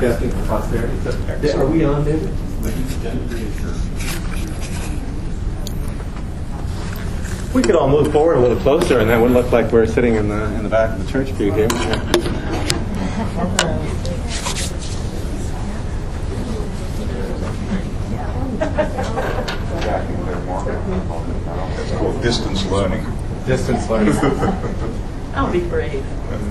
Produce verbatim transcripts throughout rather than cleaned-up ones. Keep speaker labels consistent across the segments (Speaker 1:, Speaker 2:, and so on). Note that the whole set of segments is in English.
Speaker 1: broadcasting for posterity. So, are we on, David? We could all move forward a little closer, and that would look like we're sitting in the in the back of the church pew here.
Speaker 2: It's called distance learning.
Speaker 1: Distance learning.
Speaker 3: I'll be brave.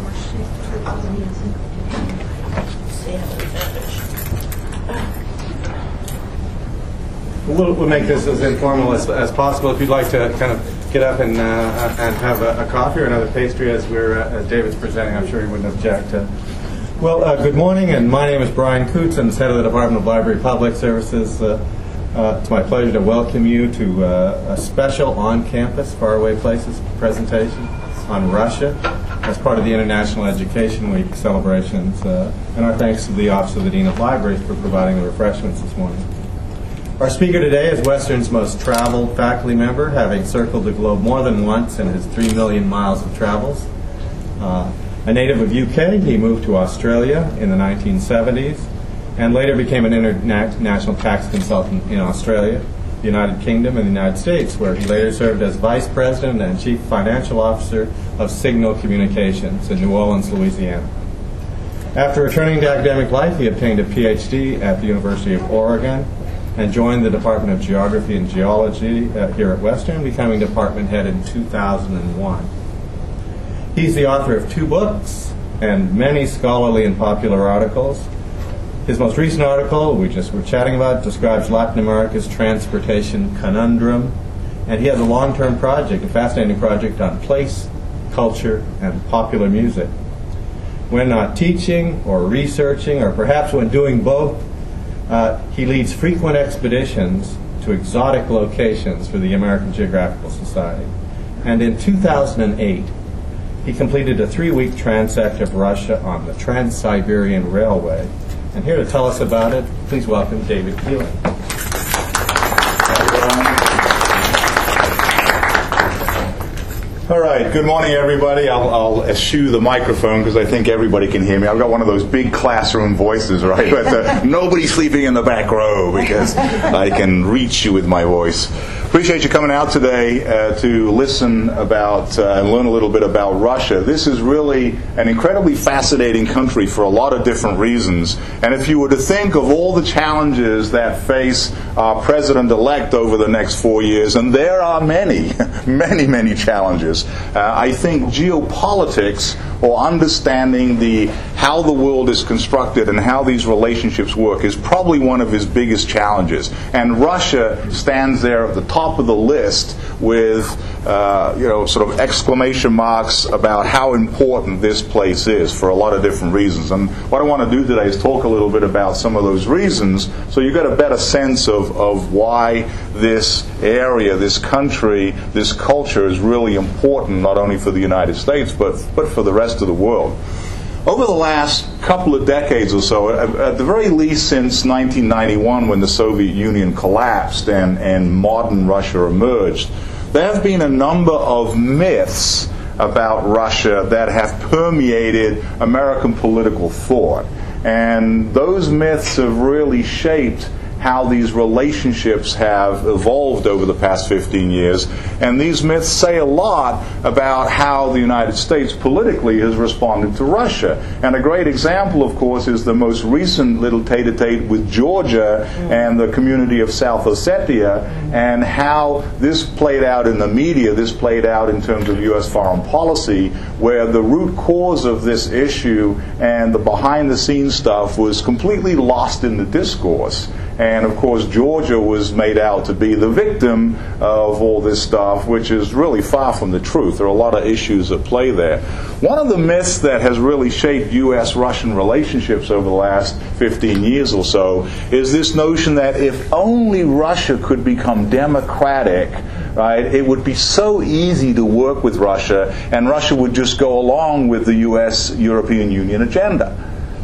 Speaker 1: We'll, we'll make this as informal as, as possible. If you'd like to kind of get up and uh, and have a, a coffee or another pastry as we're uh, as David's presenting, I'm sure he wouldn't object. Uh, well, uh, good morning, and my name is Brian Coots. I'm the head of the Department of Library Public Services. Uh, uh, it's my pleasure to welcome you to uh, a special on-campus Faraway Places presentation on Russia as part of the International Education Week celebrations. Uh, and our thanks to the Office of the Dean of Libraries for providing the refreshments this morning. Our speaker today is Western's most traveled faculty member, having circled the globe more than once in his three million miles of travels. Uh, a native of U K, he moved to Australia in the nineteen seventies and later became an international tax consultant in Australia, the United Kingdom, and the United States, where he later served as Vice President and Chief Financial Officer of Signal Communications in New Orleans, Louisiana. After returning to academic life, he obtained a P H D at the University of Oregon and joined the Department of Geography and Geology uh, here at Western, becoming department head in two thousand one. He's the author of two books and many scholarly and popular articles. His most recent article, we just were chatting about, describes Latin America's transportation conundrum, and he has a long-term project, a fascinating project on place, culture, and popular music. When not teaching or researching, or perhaps when doing both, Uh, he leads frequent expeditions to exotic locations for the American Geographical Society. And in two thousand eight, he completed a three-week transect of Russia on the Trans-Siberian Railway. And here to tell us about it, please welcome David Keeling.
Speaker 2: All right, good morning, everybody. I'll, I'll eschew the microphone because I think everybody can hear me. I've got one of those big classroom voices, right? But uh, nobody's sleeping in the back row because I can reach you with my voice. Appreciate you coming out today uh, to listen about uh, and learn a little bit about Russia. This is really an incredibly fascinating country for a lot of different reasons. And if you were to think of all the challenges that face our president-elect over the next four years, and there are many, many, many challenges, uh, I think geopolitics, or understanding the how the world is constructed and how these relationships work, is probably one of his biggest challenges. And Russia stands there at the top of the list with uh, you know sort of exclamation marks about how important this place is for a lot of different reasons. And what I want to do today is talk a little bit about some of those reasons, so you get a better sense of, of why this area, this country, this culture is really important, not only for the United States, but, but for the rest of the world. Over the last couple of decades or so, at the very least since nineteen ninety-one, when the Soviet Union collapsed and, and modern Russia emerged, there have been a number of myths about Russia that have permeated American political thought. And those myths have really shaped how these relationships have evolved over the past fifteen years. And these myths say a lot about how the United States politically has responded to Russia. And a great example, of course, is the most recent little tete-a-tete with Georgia and the community of South Ossetia, and how this played out in the media, this played out in terms of U S foreign policy, where the root cause of this issue and the behind-the-scenes stuff was completely lost in the discourse. And, of course, Georgia was made out to be the victim of all this stuff, which is really far from the truth. There are a lot of issues at play there. One of the myths that has really shaped U S Russian relationships over the last fifteen years or so is this notion that if only Russia could become democratic, right, it would be so easy to work with Russia, and Russia would just go along with the U S European Union agenda.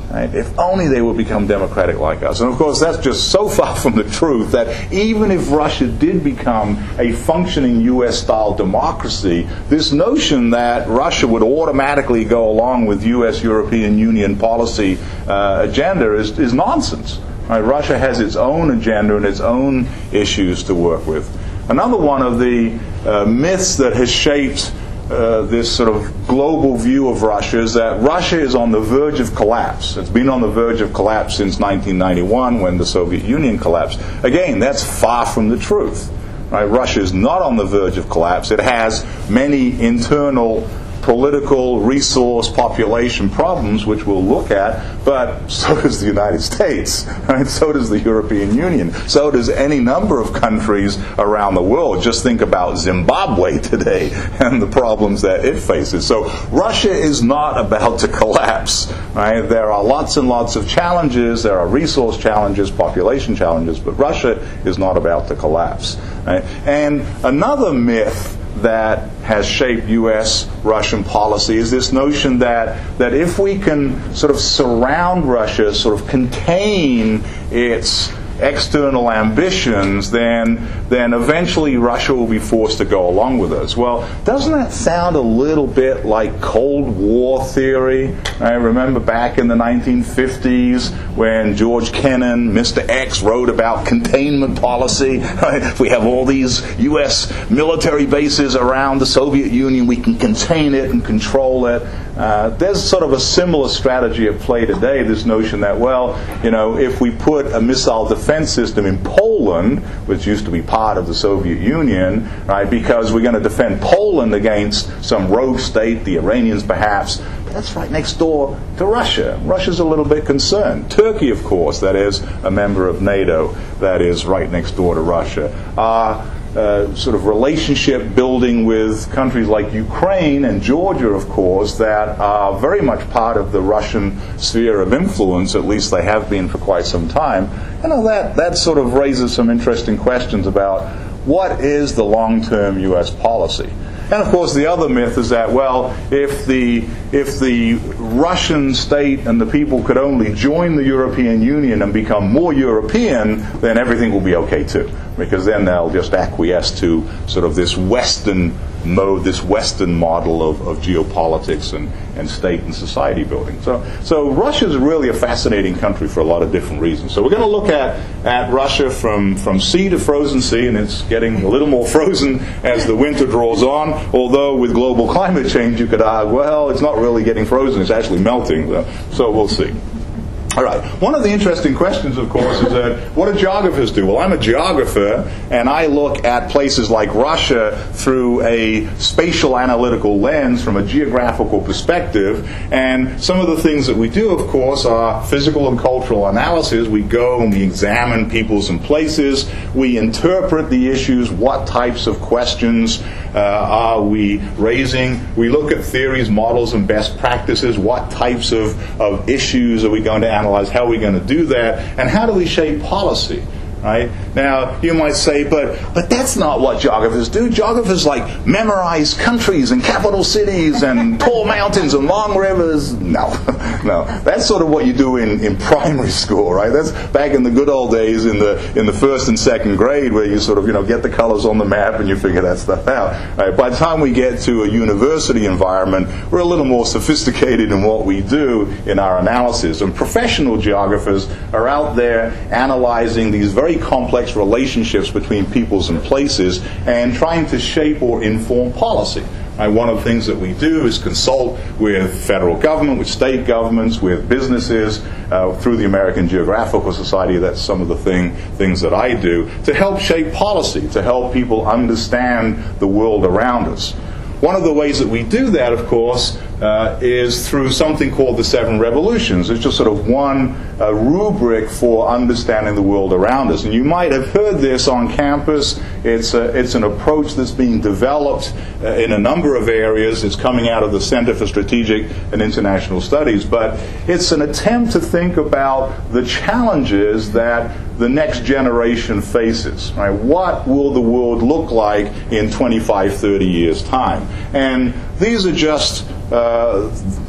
Speaker 2: Right? If only they would become democratic like us. And of course, that's just so far from the truth that even if Russia did become a functioning U S-style democracy, this notion that Russia would automatically go along with U S-European Union policy uh, agenda is, is nonsense. Right? Russia has its own agenda and its own issues to work with. Another one of the uh, myths that has shaped Uh, this sort of global view of Russia is that Russia is on the verge of collapse. It's been on the verge of collapse since nineteen ninety-one when the Soviet Union collapsed. Again, that's far from the truth. Right? Russia is not on the verge of collapse. It has many internal political, resource, population problems, which we'll look at, but so does the United States, right? So does the European Union. So does any number of countries around the world. Just think about Zimbabwe today and the problems that it faces. So Russia is not about to collapse, right? There are lots and lots of challenges. There are resource challenges, population challenges, but Russia is not about to collapse, right? And another myth that has shaped U S-Russian policy is this notion that, that if we can sort of surround Russia, sort of contain its external ambitions, then then eventually Russia will be forced to go along with us. Well, doesn't that sound a little bit like Cold War theory? I remember back in the nineteen fifties when George Kennan, Mister X, wrote about containment policy. Right? If we have all these U S military bases around the Soviet Union, we can contain it and control it. Uh, there's sort of a similar strategy at play today, this notion that, well, you know, if we put a missile defense system in Poland, which used to be part of the Soviet Union, right, because we're going to defend Poland against some rogue state, the Iranians perhaps, that's right next door to Russia. Russia's a little bit concerned. Turkey, of course, that is a member of NATO, that is right next door to Russia. Uh, Uh, sort of relationship building with countries like Ukraine and Georgia, of course, that are very much part of the Russian sphere of influence, at least they have been for quite some time. You know, that, that sort of raises some interesting questions about what is the long-term U S policy. And of course, the other myth is that, well, if the if the Russian state and the people could only join the European Union and become more European, then everything will be okay too, because then they'll just acquiesce to sort of this Western mode, this Western model of, of geopolitics and, and state and society building. So, so Russia is really a fascinating country for a lot of different reasons. So we're going to look at, at Russia from, from sea to frozen sea, and it's getting a little more frozen as the winter draws on, although with global climate change you could argue, well, it's not really getting frozen, it's actually melting. So we'll see. All right. One of the interesting questions, of course, is that what do geographers do? Well, I'm a geographer, and I look at places like Russia through a spatial analytical lens from a geographical perspective. And some of the things that we do, of course, are physical and cultural analysis. We go and we examine peoples and places. We interpret the issues. What types of questions uh, are we raising? We look at theories, models, and best practices. What types of, of issues are we going to analyze? How are we going to do that? And how do we shape policy? Right? Now, you might say, but but that's not what geographers do. Geographers, like, memorize countries and capital cities and tall mountains and long rivers. No, no. That's sort of what you do in, in primary school, right? That's back in the good old days in the in the first and second grade, where you sort of, you know, get the colors on the map and you figure that stuff out. Right? By the time we get to a university environment, we're a little more sophisticated in what we do in our analysis. And professional geographers are out there analyzing these very complex relationships between peoples and places and trying to shape or inform policy. Right, one of the things that we do is consult with federal government, with state governments, with businesses, uh, through the American Geographical Society. That's some of the thing, things that I do to help shape policy, to help people understand the world around us. One of the ways that we do that, of course, uh, is through something called the Seven Revolutions. It's just sort of one uh, rubric for understanding the world around us. And you might have heard this on campus. It's a, it's an approach that's being developed uh, in a number of areas. It's coming out of the Center for Strategic and International Studies. But it's an attempt to think about the challenges that the next generation faces. Right? What will the world look like in twenty-five, thirty years' time? And these are just uh,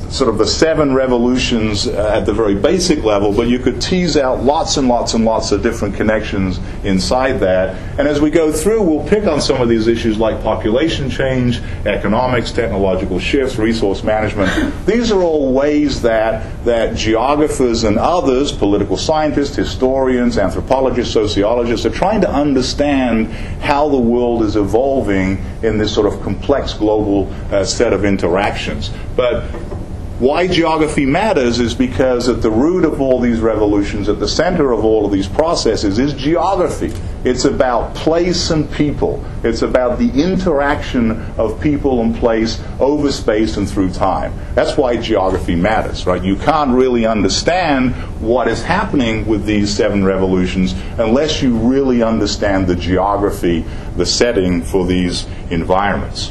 Speaker 2: sort of the seven revolutions uh, at the very basic level, but you could tease out lots and lots and lots of different connections inside that. And as we go through, we'll pick on some of these issues like population change, economics, technological shifts, resource management. These are all ways that, that geographers and others, political scientists, historians, anthropologists, sociologists, are trying to understand how the world is evolving in this sort of complex global uh, set of interactions. But why geography matters is because at the root of all these revolutions, at the center of all of these processes, is geography. It's about place and people. It's about the interaction of people and place over space and through time. That's why geography matters, right? You can't really understand what is happening with these seven revolutions unless you really understand the geography, the setting for these environments.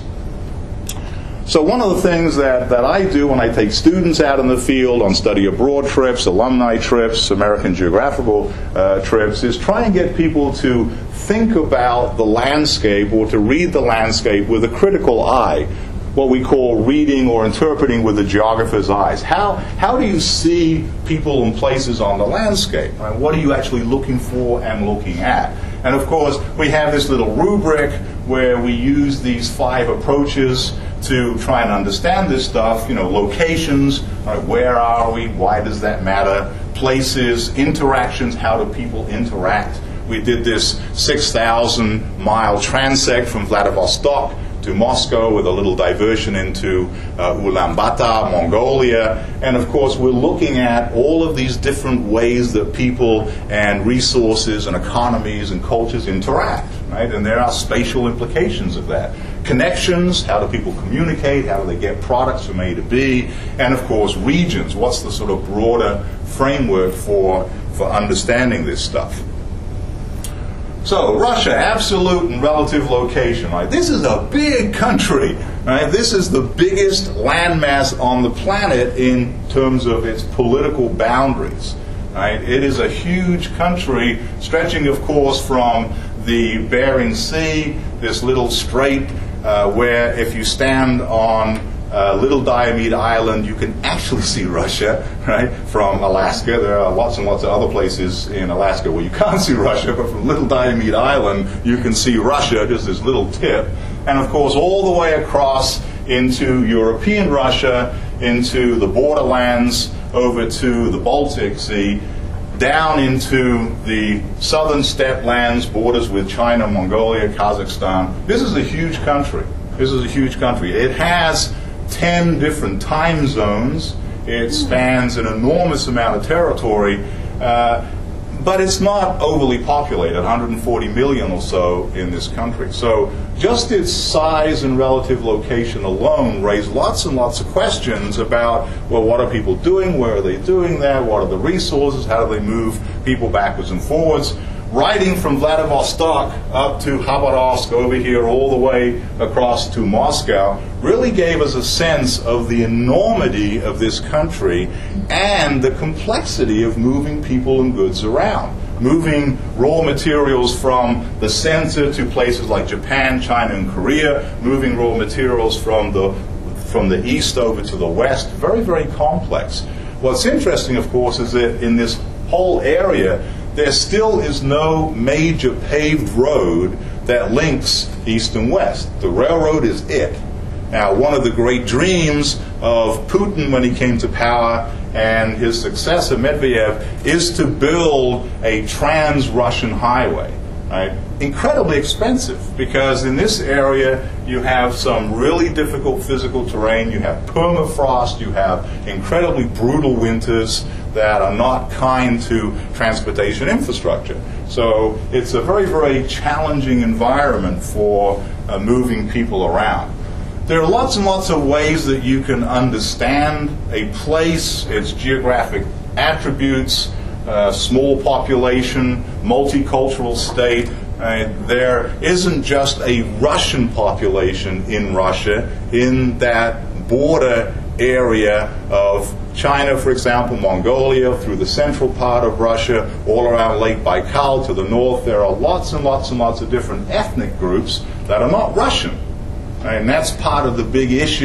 Speaker 2: So one of the things that, that I do when I take students out in the field on study abroad trips, alumni trips, American Geographical uh, trips, is try and get people to think about the landscape or to read the landscape with a critical eye, what we call reading or interpreting with the geographer's eyes. How, how do you see people and places on the landscape? Right? What are you actually looking for and looking at? And of course, we have this little rubric where we use these five approaches to try and understand this stuff. You know, locations, right, where are we, why does that matter? Places, interactions, how do people interact? We did this six thousand mile transect from Vladivostok to Moscow with a little diversion into uh, Ulaanbaatar, Mongolia. And of course, we're looking at all of these different ways that people and resources and economies and cultures interact, right? And there are spatial implications of that. Connections, how do people communicate, how do they get products from A to B, and of course regions, what's the sort of broader framework for, for understanding this stuff. So Russia, absolute and relative location, right? This is a big country, right? This is the biggest landmass on the planet in terms of its political boundaries, right? It is a huge country stretching, of course, from the Bering Sea, this little strait uh, where if you stand on uh, Little Diomede Island, you can actually see Russia, right, from Alaska. There are lots and lots of other places in Alaska where you can't see Russia, but from Little Diomede Island, you can see Russia, just this little tip. And of course, all the way across into European Russia, into the borderlands, over to the Baltic Sea, down into the southern steppe lands, borders with China, Mongolia, Kazakhstan. This is a huge country. This is a huge country. It has ten different time zones. It spans an enormous amount of territory, uh, but it's not overly populated, one hundred forty million or so in this country. So just its size and relative location alone raise lots and lots of questions about, well, what are people doing? Where are they doing that? What are the resources? How do they move people backwards and forwards? Riding from Vladivostok up to Khabarovsk, over here, all the way across to Moscow, really gave us a sense of the enormity of this country and the complexity of moving people and goods around. Moving raw materials from the center to places like Japan, China, and Korea, moving raw materials from the, from the east over to the west, very, very complex. What's interesting, of course, is that in this whole area, there still is no major paved road that links east and west. The railroad is it. Now, one of the great dreams of Putin when he came to power and his successor, Medvedev, is to build a trans-Russian highway. Right? Incredibly expensive, because in this area you have some really difficult physical terrain, you have permafrost, you have incredibly brutal winters that are not kind to transportation infrastructure. So it's a very, very challenging environment for uh, moving people around. There are lots and lots of ways that you can understand a place, its geographic attributes, uh, small population, multicultural state. Uh, there isn't just a Russian population in Russia, in that border area of China, for example, Mongolia, through the central part of Russia, all around Lake Baikal to the north. There are lots and lots and lots of different ethnic groups that are not Russian. And that's part of the big issue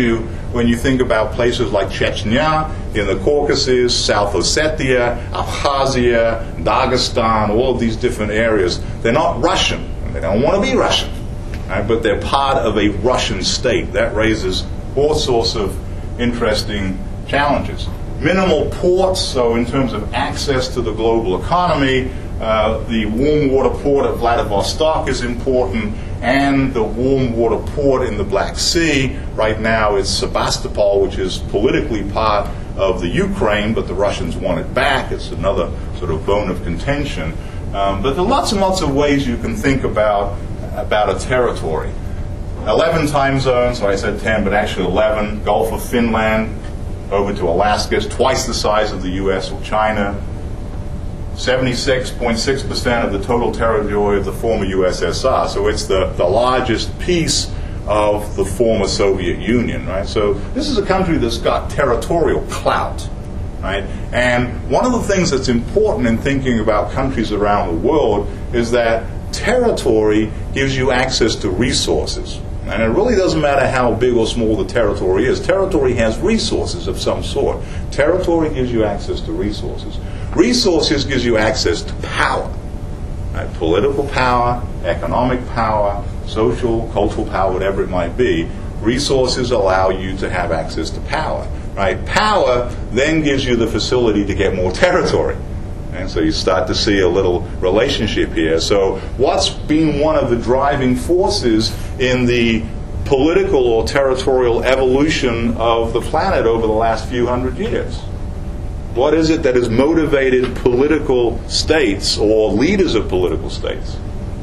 Speaker 2: when you think about places like Chechnya in the Caucasus, South Ossetia, Abkhazia, Dagestan, all of these different areas. They're not Russian. They don't want to be Russian, right? But they're part of a Russian state. That raises all sorts of interesting challenges. Minimal ports, so in terms of access to the global economy, uh, the warm water port at Vladivostok is important, and the warm water port in the Black Sea. Right now it's Sebastopol, which is politically part of the Ukraine, but the Russians want it back. It's another sort of bone of contention. Um, but there are lots and lots of ways you can think about, about a territory. eleven time zones, so I said ten, but actually eleven. Gulf of Finland, over to Alaska, is twice the size of the U S or China. seventy-six point six percent of the total territory of the former U S S R. So it's the, the largest piece of the former Soviet Union, right? So this is a country that's got territorial clout, right? And one of the things that's important in thinking about countries around the world is that territory gives you access to resources. And it really doesn't matter how big or small the territory is. Territory has resources of some sort. Territory gives you access to resources. Resources gives you access to power. Right? Political power, economic power, social, cultural power, whatever it might be. Resources allow you to have access to power. Right? Power then gives you the facility to get more territory. And so you start to see a little relationship here. So what's been one of the driving forces in the political or territorial evolution of the planet over the last few hundred years? What is it that has motivated political states or leaders of political states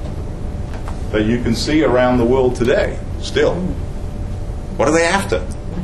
Speaker 2: that you can see around the world today still? What are they after?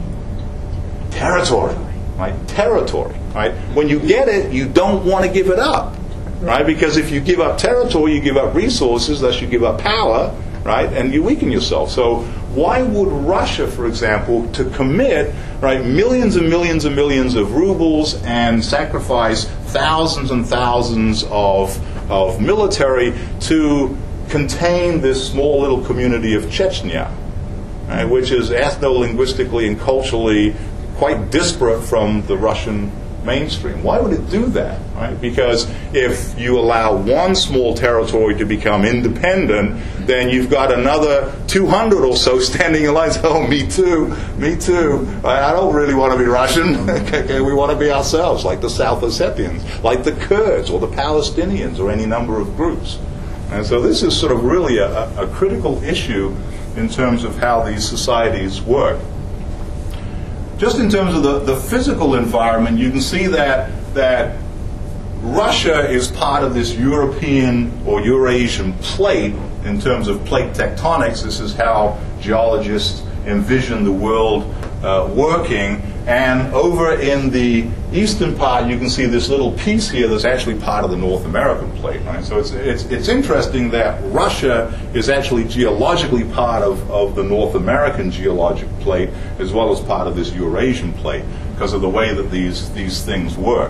Speaker 2: Territory. Right? Territory. Right? When you get it, you don't want to give it up. Right? Because if you give up territory, you give up resources, thus you give up power, right? And you weaken yourself. So why would Russia, for example, to commit right millions and millions and millions of rubles and sacrifice thousands and thousands of of military to contain this small little community of Chechnya, right, which is ethno-linguistically and culturally quite disparate from the Russian mainstream? Why would it do that? Right? Because if you allow one small territory to become independent, then you've got another two hundred or so standing in line saying, oh, me too, me too. I don't really want to be Russian. Okay, we want to be ourselves, like the South Ossetians, like the Kurds or the Palestinians or any number of groups. And so this is sort of really a, a critical issue in terms of how these societies work. Just in terms of the, the physical environment, you can see that that Russia is part of this European or Eurasian plate in terms of plate tectonics. This is how geologists envision the world uh, working. And over in the eastern part, you can see this little piece here that's actually part of the North American plate. Right? So it's, it's, it's interesting that Russia is actually geologically part of, of the North American geologic plate as well as part of this Eurasian plate because of the way that these, these things work.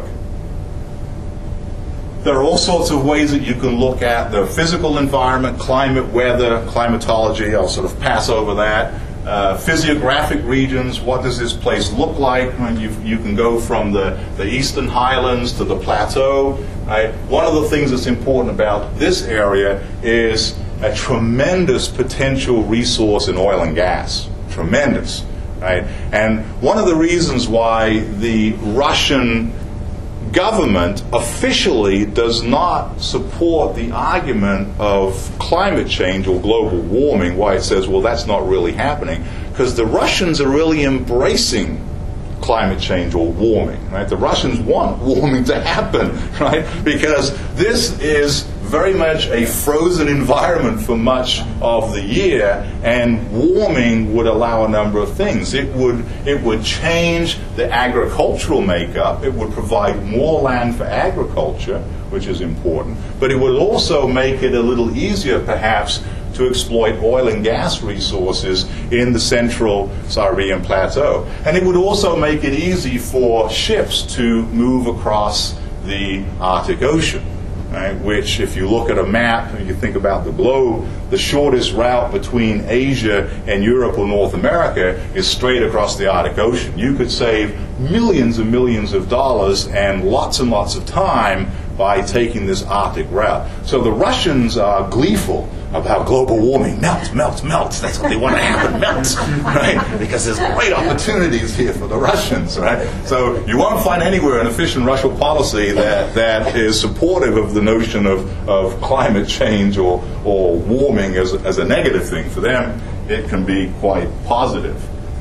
Speaker 2: There are all sorts of ways that you can look at the physical environment, climate, weather, climatology. I'll sort of pass over that. Uh, physiographic regions, what does this place look like? When you you can go from the, the eastern highlands to the plateau. Right? One of the things that's important about this area is a tremendous potential resource in oil and gas. Tremendous. Right? And one of the reasons why the Russian government officially does not support the argument of climate change or global warming, why it says, well, that's not really happening, because the Russians are really embracing climate change or warming, right? The Russians want warming to happen, right? Because this is very much a frozen environment for much of the year, and warming would allow a number of things. It would it would change the agricultural makeup. It would provide more land for agriculture, which is important, but it would also make it a little easier, perhaps, to exploit oil and gas resources in the central Siberian plateau. And it would also make it easy for ships to move across the Arctic Ocean. right, which if you look at a map and you think about the globe, the shortest route between Asia and Europe or North America is straight across the Arctic Ocean. You could save millions and millions of dollars and lots and lots of time by taking this Arctic route. So the Russians are gleeful about global warming. Melt, melt, melt. That's what they want to happen, melt, right? Because there's great opportunities here for the Russians, right? So you won't find anywhere an official Russian policy that, that is supportive of the notion of, of climate change or, or warming as, as a negative thing. For them, it can be quite positive.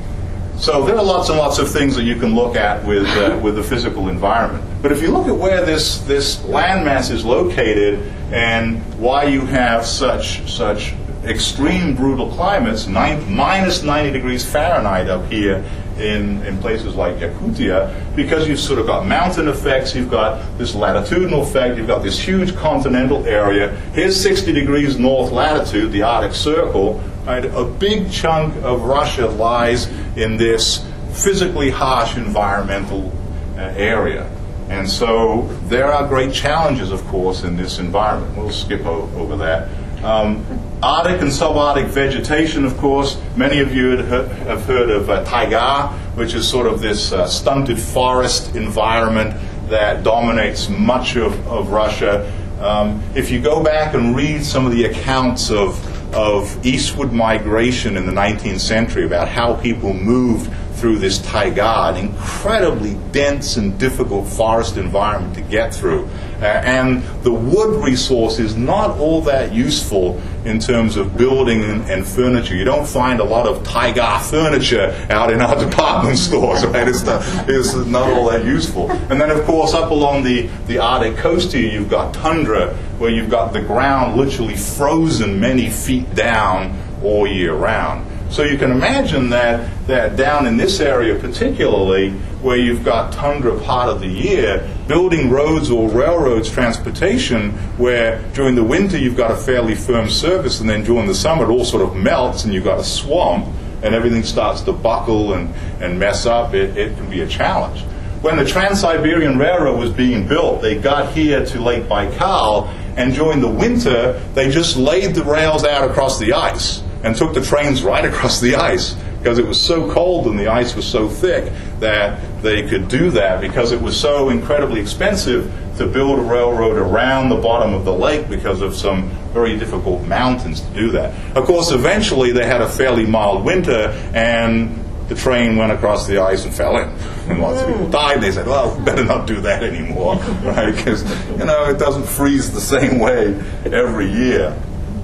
Speaker 2: So there are lots and lots of things that you can look at with uh, with the physical environment. But if you look at where this this landmass is located and why you have such such extreme brutal climates, nine, minus ninety degrees Fahrenheit up here in, in places like Yakutia, because you've sort of got mountain effects, you've got this latitudinal effect, you've got this huge continental area. Here's sixty degrees north latitude, the Arctic Circle. Right? A big chunk of Russia lies in this physically harsh environmental uh, area. And so there are great challenges, of course, in this environment. We'll skip o- over that. Um, Arctic and subarctic vegetation, of course. Many of you have heard of uh, taiga, which is sort of this uh, stunted forest environment that dominates much of, of Russia. Um, if you go back and read some of the accounts of of eastward migration in the nineteenth century, about how people moved through this taiga, an incredibly dense and difficult forest environment to get through. Uh, and the wood resource is not all that useful in terms of building and, and furniture. You don't find a lot of taiga furniture out in our department stores, right? It's not, it's not all that useful. And then, of course, up along the, the Arctic coast here, you've got tundra, where you've got the ground literally frozen many feet down all year round. So you can imagine that, that down in this area particularly, where you've got tundra part of the year, building roads or railroads, transportation, where during the winter you've got a fairly firm surface, and then during the summer it all sort of melts and you've got a swamp, and everything starts to buckle and, and mess up, it, it can be a challenge. When the Trans-Siberian Railroad was being built, they got here to Lake Baikal, and during the winter they just laid the rails out across the ice and took the trains right across the ice, because it was so cold and the ice was so thick that they could do that, because it was so incredibly expensive to build a railroad around the bottom of the lake because of some very difficult mountains to do that. Of course, eventually they had a fairly mild winter, and the train went across the ice and fell in. And lots of people died. They said, well, better not do that anymore, right? Because, you know, it doesn't freeze the same way every year.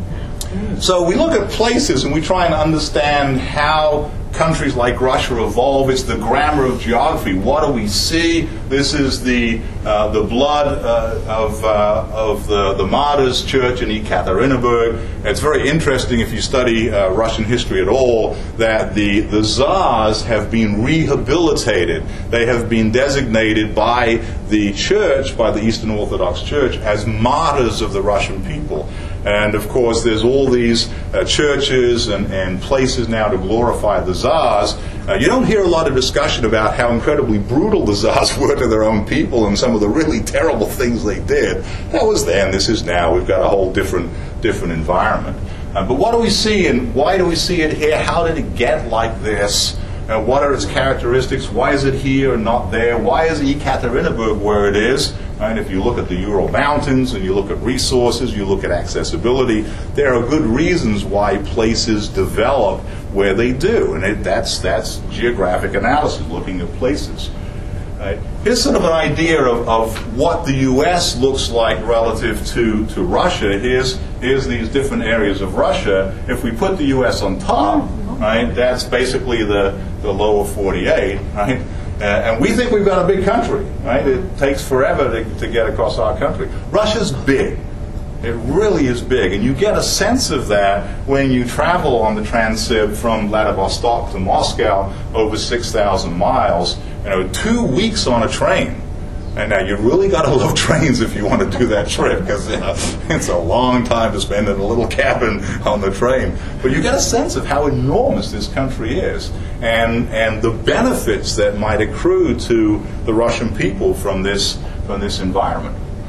Speaker 2: So we look at places and we try and understand how countries like Russia evolve. It's the grammar of geography. What do we see? This is the uh, the blood uh, of uh, of the, the martyrs' church in Ekaterinburg. It's very interesting, if you study uh, Russian history at all, that the, the Tsars have been rehabilitated. They have been designated by the church, by the Eastern Orthodox Church, as martyrs of the Russian people. And, of course, there's all these uh, churches and, and places now to glorify the Tsars. Uh, you don't hear a lot of discussion about how incredibly brutal the Tsars were to their own people and some of the really terrible things they did. That was then. This is now. We've got a whole different, different environment. Uh, but what do we see, and why do we see it here? How did it get like this? Uh, what are its characteristics? Why is it here and not there? Why is Ekaterinburg where it is? Right? If you look at the Ural Mountains and you look at resources, you look at accessibility, there are good reasons why places develop where they do. And it, that's, that's geographic analysis, looking at places. Right? Here's sort of an idea of, of what the U S looks like relative to, to Russia. Here's, here's these different areas of Russia. If we put the U S on top, right, that's basically the, the lower forty-eight, right? Uh, and we think we've got a big country, right? It takes forever to, to get across our country. Russia's big. It really is big. And you get a sense of that when you travel on the Transsib from Vladivostok to Moscow over six thousand miles. You know, two weeks on a train. And now you really got to love trains if you want to do that trip, because you know, it's a long time to spend in a little cabin on the train. But you get a sense of how enormous this country is, and and the benefits that might accrue to the Russian people from this from this environment.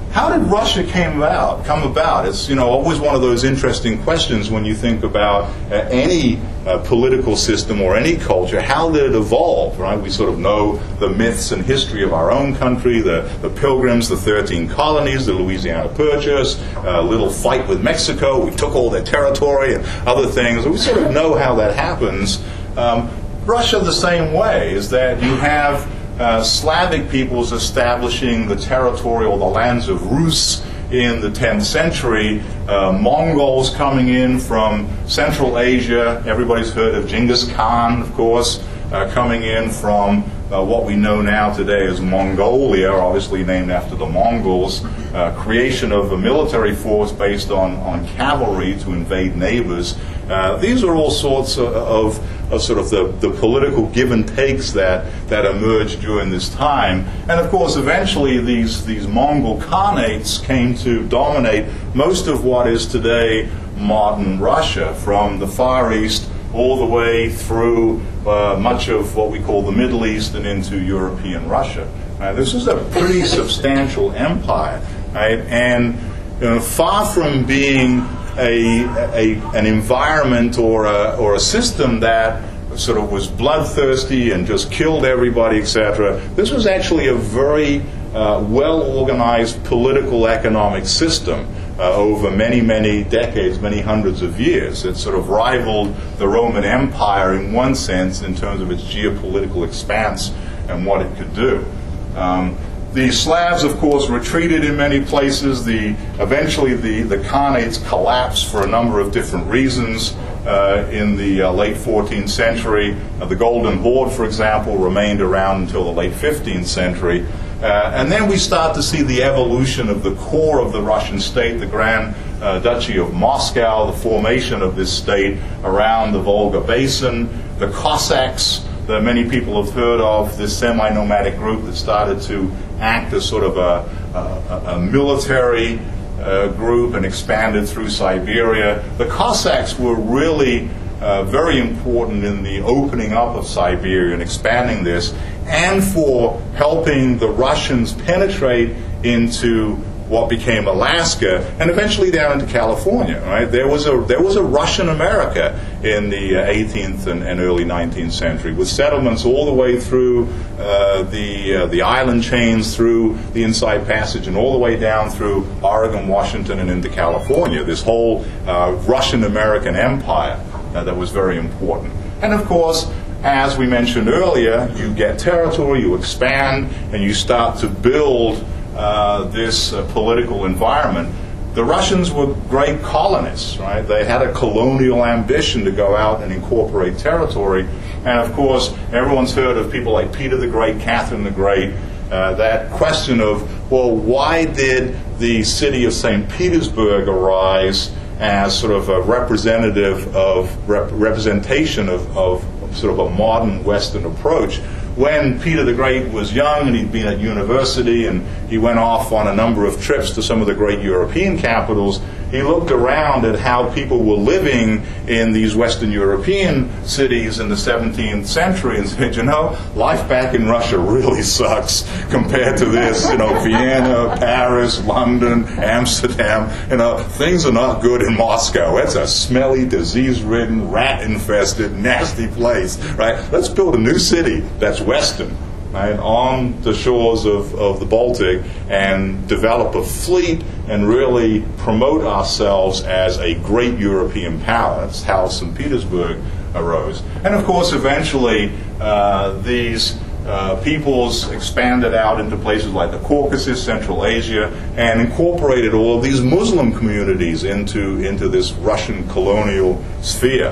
Speaker 2: how did Russia came about, come about? It's, you know, always one of those interesting questions when you think about uh, any uh, political system or any culture. How did it evolve, right? We sort of know the myths and history of our own country, the, the Pilgrims, the thirteen colonies, the Louisiana Purchase, a uh, little fight with Mexico. We took all their territory and other things. We sort of know how that happens. Um, Russia the same way, is that you have Uh, Slavic peoples establishing the territory or the lands of Rus in the tenth century, uh, Mongols coming in from Central Asia. Everybody's heard of Genghis Khan, of course, uh, coming in from uh, what we know now today as Mongolia, obviously named after the Mongols, uh, creation of a military force based on, on cavalry to invade neighbors. Uh, these are all sorts of, of, of sort of the, the political give and takes that, that emerged during this time. And of course, eventually these, these Mongol Khanates came to dominate most of what is today modern Russia, from the Far East all the way through uh, much of what we call the Middle East and into European Russia. Uh, this is a pretty substantial empire, right? And you know, far from being A, a, an environment or a, or a system that sort of was bloodthirsty and just killed everybody, et cetera. This was actually a very uh, well-organized political economic system uh, over many, many decades, many hundreds of years. It sort of rivaled the Roman Empire in one sense in terms of its geopolitical expanse and what it could do. Um, The Slavs, of course, retreated in many places. The, eventually, the, the Khanates collapsed for a number of different reasons uh, in the uh, late fourteenth century. Uh, the Golden Horde, for example, remained around until the late fifteenth century. Uh, and then we start to see the evolution of the core of the Russian state, the Grand uh, Duchy of Moscow, the formation of this state around the Volga Basin, the Cossacks that many people have heard of, this semi-nomadic group that started to act as sort of a, a, a military uh, group and expanded through Siberia. The Cossacks were really uh, very important in the opening up of Siberia and expanding this, and for helping the Russians penetrate into what became Alaska, and eventually down into California. Right, there was a there was a Russian America in the uh, eighteenth and, and early nineteenth century, with settlements all the way through uh, the uh, the island chains, through the Inside Passage, and all the way down through Oregon, Washington, and into California. This whole uh, Russian American empire uh, that was very important. And of course, as we mentioned earlier, you get territory, you expand, and you start to build Uh, this uh, political environment. The Russians were great colonists, right? They had a colonial ambition to go out and incorporate territory. And of course, everyone's heard of people like Peter the Great, Catherine the Great. Uh, that question of, well, why did the city of Saint Petersburg arise as sort of a representative of rep- representation of, of sort of a modern Western approach? When Peter the Great was young and he'd been at university and he went off on a number of trips to some of the great European capitals, he looked around at how people were living in these Western European cities in the seventeenth century and said, you know, life back in Russia really sucks compared to this. You know, Vienna, Paris, London, Amsterdam, you know, things are not good in Moscow. It's a smelly, disease-ridden, rat-infested, nasty place, right? Let's build a new city that's Western, right, on the shores of, of the Baltic, and develop a fleet and really promote ourselves as a great European power. That's how Saint Petersburg arose. And of course, eventually, uh, these uh, peoples expanded out into places like the Caucasus, Central Asia, and incorporated all of these Muslim communities into, into this Russian colonial sphere.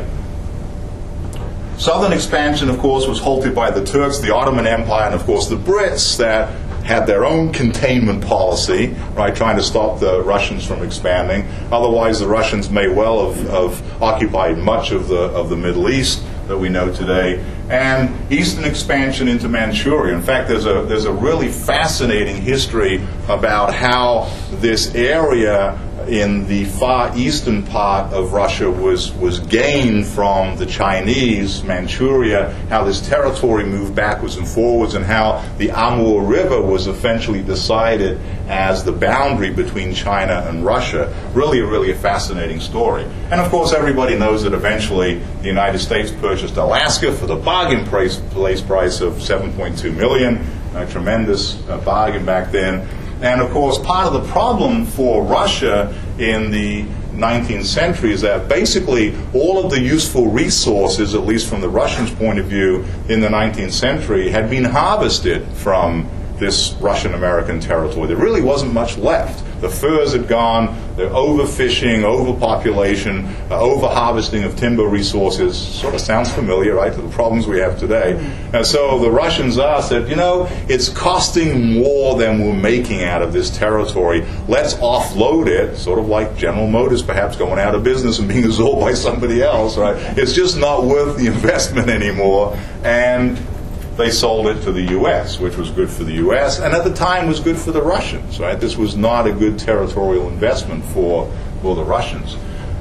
Speaker 2: Southern expansion, of course, was halted by the Turks, the Ottoman Empire, and of course the Brits, that had their own containment policy, right, trying to stop the Russians from expanding. Otherwise, the Russians may well have, have occupied much of the of the Middle East that we know today, and eastern expansion into Manchuria. In fact, there's a there's a really fascinating history about how this area in the far eastern part of Russia was, was gained from the Chinese, Manchuria, how this territory moved backwards and forwards, and how the Amur River was eventually decided as the boundary between China and Russia. Really, really a fascinating story. And of course, everybody knows that eventually the United States purchased Alaska for the bargain price, place price of seven point two million dollars, a tremendous uh, bargain back then. And of course, part of the problem for Russia in the nineteenth century is that basically all of the useful resources, at least from the Russians' point of view, in the nineteenth century had been harvested from this Russian-American territory. There really wasn't much left. The furs had gone, the overfishing, overpopulation, uh, over-harvesting of timber resources sort of sounds familiar, right, to the problems we have today. And so the Russians asked that, you know, it's costing more than we're making out of this territory. Let's offload it, sort of like General Motors perhaps going out of business and being absorbed by somebody else, right? It's just not worth the investment anymore. And they sold it to the U S, which was good for the U S, and at the time was good for the Russians, right? This was not a good territorial investment for, for the Russians.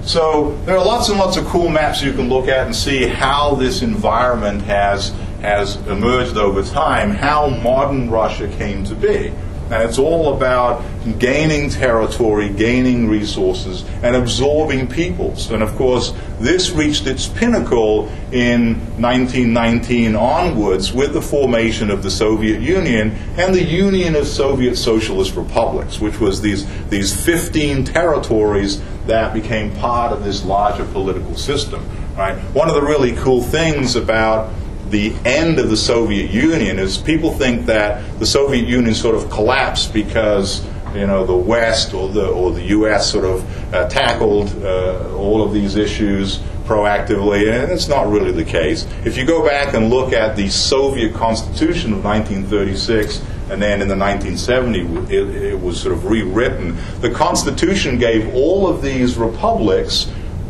Speaker 2: So there are lots and lots of cool maps you can look at and see how this environment has, has emerged over time, how modern Russia came to be. And it's all about gaining territory, gaining resources, and absorbing peoples. And of course, this reached its pinnacle in nineteen nineteen onwards with the formation of the Soviet Union and the Union of Soviet Socialist Republics, which was these, these fifteen territories that became part of this larger political system. Right? One of the really cool things about the end of the Soviet Union is people think that the Soviet Union sort of collapsed because, you know, the West or the or the U S sort of uh, tackled uh, all of these issues proactively, and it's not really the case. If you go back and look at the Soviet Constitution of nineteen thirty-six, and then in the nineteen seventies it, it was sort of rewritten, the Constitution gave all of these republics,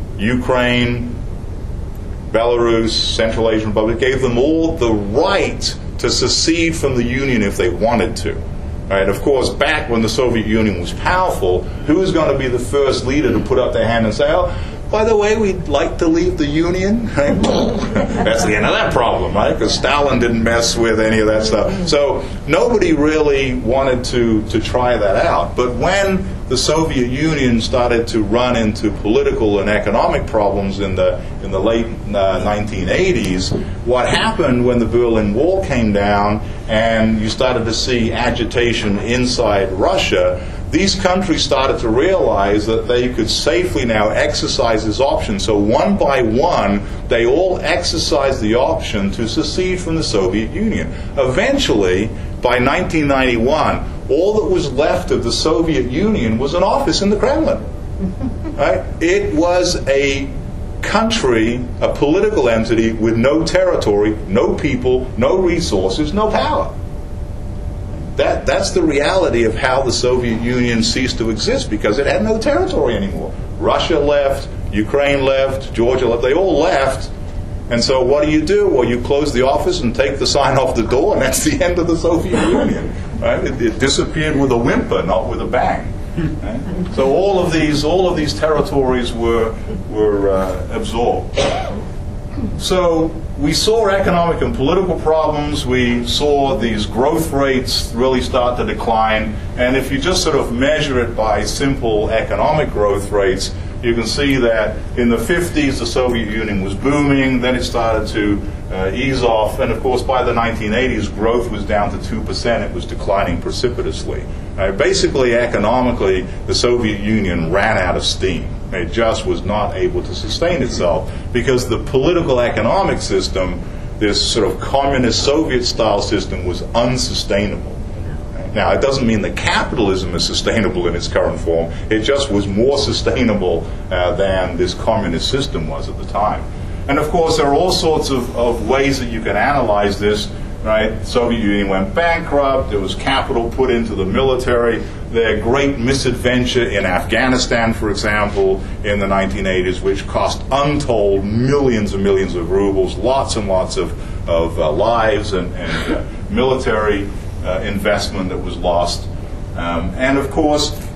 Speaker 2: Ukraine, Belarus, Central Asian Republic, gave them all the right to secede from the Union if they wanted to. Right? Of course, back when the Soviet Union was powerful, who was going to be the first leader to put up their hand and say, oh, by the way, we'd like to leave the Union? Right? That's the end of that problem, right? Because Stalin didn't mess with any of that stuff. So nobody really wanted to, to try that out. But when the Soviet Union started to run into political and economic problems in the in the late uh, nineteen eighties, what happened when the Berlin Wall came down and you started to see agitation inside Russia, these countries started to realize that they could safely now exercise this option. So one by one, they all exercised the option to secede from the Soviet Union. Eventually, by nineteen ninety-one, all that was left of the Soviet Union was an office in the Kremlin. Right? It was a country, a political entity with no territory, no people, no resources, no power. That, that's the reality of how the Soviet Union ceased to exist, because it had no territory anymore. Russia left, Ukraine left, Georgia left, they all left. And so what do you do? Well, you close the office and take the sign off the door, and that's the end of the Soviet Union. Right? It, it disappeared with a whimper, not with a bang. Right? So all of these, all of these territories were were uh, absorbed. So we saw economic and political problems. We saw these growth rates really start to decline. And if you just sort of measure it by simple economic growth rates, you can see that in the fifties the Soviet Union was booming, then it started to uh, ease off, and of course by the nineteen eighties growth was down to two percent. It was declining precipitously. Uh, basically, economically, the Soviet Union ran out of steam. It just was not able to sustain itself because the political economic system, this sort of communist Soviet-style system, was unsustainable. Now, it doesn't mean that capitalism is sustainable in its current form. It just was more sustainable uh, than this communist system was at the time. And of course, there are all sorts of, of ways that you can analyze this. Right? The Soviet Union went bankrupt. There was capital put into the military. Their great misadventure in Afghanistan, for example, in the nineteen eighties, which cost untold millions and millions of rubles, lots and lots of, of uh, lives and, and uh, military uh, investment that was lost. Um, and of course,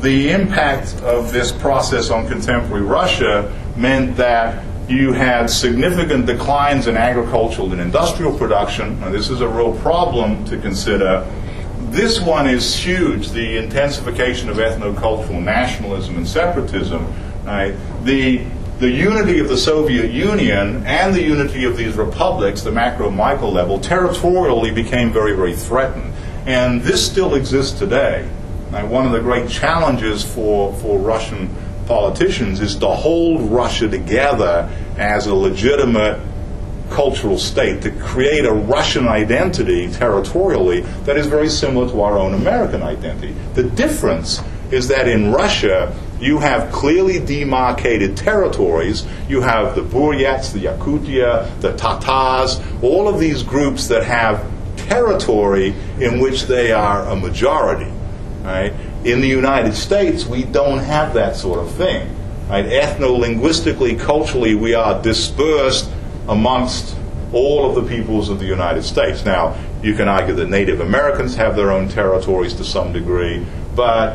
Speaker 2: the impact of this process on contemporary Russia meant that you had significant declines in agricultural and industrial production. And this is a real problem to consider. This one is huge, the intensification of ethnocultural nationalism and separatism. Right? The, the unity of the Soviet Union and the unity of these republics, the macro-micro level, territorially became very, very threatened. And this still exists today. Right? One of the great challenges for, for Russian politicians is to hold Russia together as a legitimate cultural state, to create a Russian identity territorially that is very similar to our own American identity. The difference is that in Russia, you have clearly demarcated territories. You have the Buryats, the Yakutia, the Tatars, all of these groups that have territory in which they are a majority. Right? In the United States, we don't have that sort of thing. Right? Ethno-linguistically, culturally, we are dispersed amongst all of the peoples of the United States. Now, you can argue that Native Americans have their own territories to some degree, but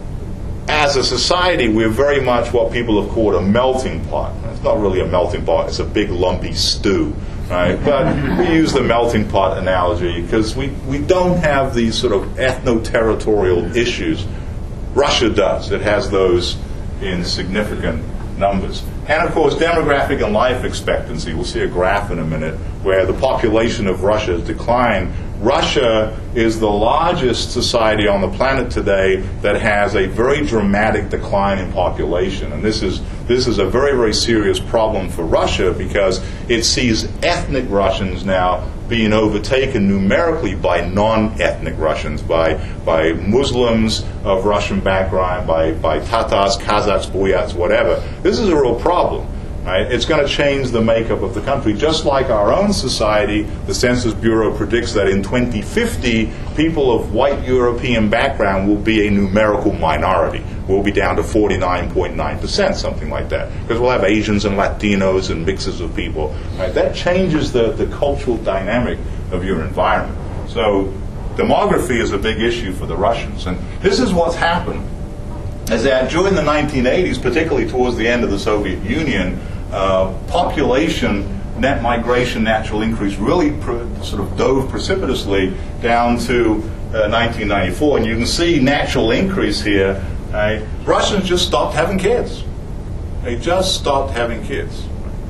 Speaker 2: as a society, we're very much what people have called a melting pot. It's not really a melting pot, it's a big lumpy stew. Right? But we use the melting pot analogy because we, we don't have these sort of ethno-territorial issues. Russia does. It has those in significant numbers. And of course, demographic and life expectancy. We'll see a graph in a minute where the population of Russia has declined. Russia is the largest society on the planet today that has a very dramatic decline in population. And this is this is a very, very serious problem for Russia because it sees ethnic Russians now being overtaken numerically by non-ethnic Russians, by by Muslims of Russian background, by, by Tatars, Kazakhs, Buryats, whatever. This is a real problem. Right? It's going to change the makeup of the country. Just like our own society, the Census Bureau predicts that in twenty fifty, people of white European background will be a numerical minority. We'll be down to forty-nine point nine percent, something like that. Because we'll have Asians and Latinos and mixes of people. Right? That changes the, the cultural dynamic of your environment. So demography is a big issue for the Russians. And this is what's happened. Is that during the nineteen eighties, particularly towards the end of the Soviet Union, Uh, population, net migration, natural increase really pre- sort of dove precipitously down to uh, nineteen ninety-four. And you can see natural increase here. Right? Russians just stopped having kids. They just stopped having kids.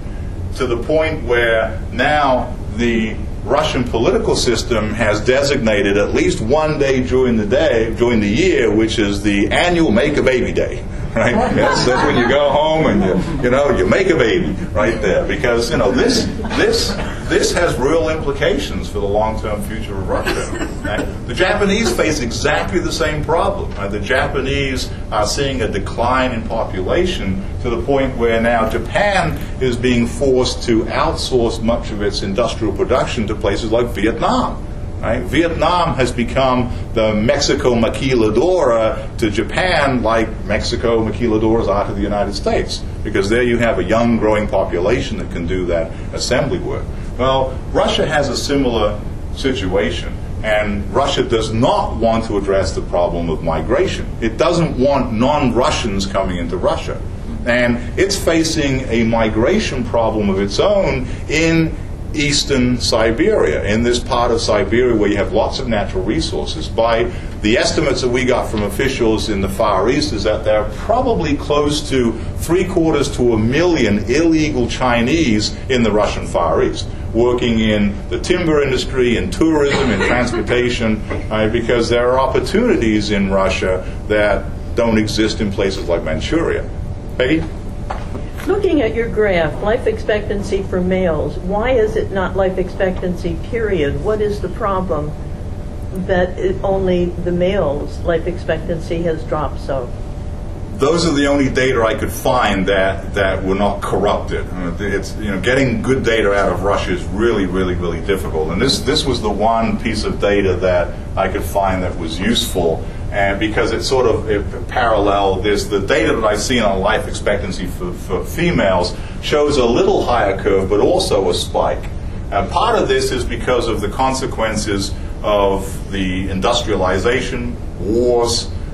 Speaker 2: To the point where now the Russian political system has designated at least one day during the day, during the year, which is the annual Make a Baby Day. Right? Yes, that's when you go home and you, you know, you make a baby right there, because you know this this this has real implications for the long-term future of Russia. Right? The Japanese face exactly the same problem. Right? The Japanese are seeing a decline in population to the point where now Japan is being forced to outsource much of its industrial production to places like Vietnam. Right? Vietnam has become the Mexico maquiladora to Japan, like Mexico maquiladoras are to the United States, because there you have a young, growing population that can do that assembly work. Well, Russia has a similar situation, and Russia does not want to address the problem of migration. It doesn't want non-Russians coming into Russia, and it's facing a migration problem of its own in eastern Siberia, in this part of Siberia where you have lots of natural resources. By the estimates that we got from officials in the Far East is that there are probably close to three quarters to a million illegal Chinese in the Russian Far East, working in the timber industry, in tourism, in transportation, right, because there are opportunities in Russia that don't exist in places like Manchuria. Peggy?
Speaker 3: Looking at your graph, life expectancy for males, why is it not life expectancy period? What is the problem that it, only the males' life expectancy has dropped so?
Speaker 2: Those are the only data I could find that, that were not corrupted. It's, you know, getting good data out of Russia is really, really, really difficult. And this, this was the one piece of data that I could find that was useful. And because it sort of it paralleled this, the data that I've seen on life expectancy for, for females shows a little higher curve, but also a spike. And part of this is because of the consequences of the industrialization, wars,